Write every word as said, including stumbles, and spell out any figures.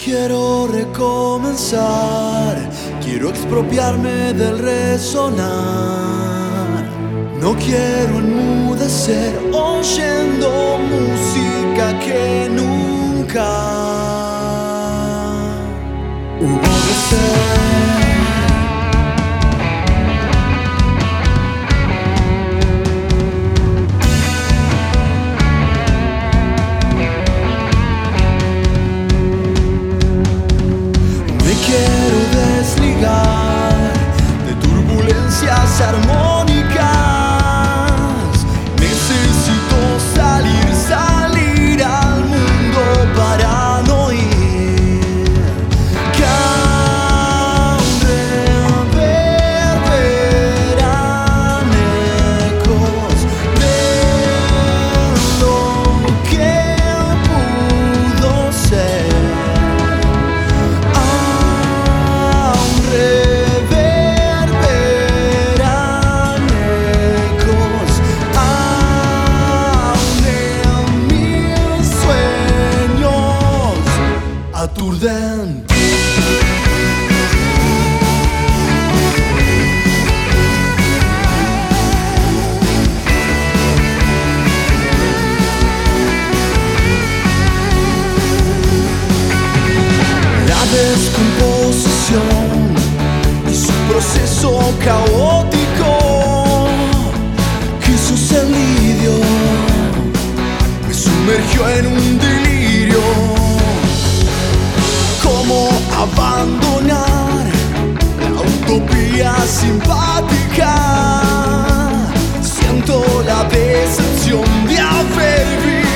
Quiero recomenzar, quiero expropiarme del resonar. No quiero enmudecer oyendo música que nunca hubo de ser. Quiero desligar de turbulencias armónicas. Necesito salir, salir al mundo para no ir. Que reverberan ecos de lo que pudo ser. Aturden. La descomposición y su proceso caótico, Jesús el lidio me sumergió en un delirio. ¿Cómo abandonar la utopía simpática? Siento la decepción de haber vivido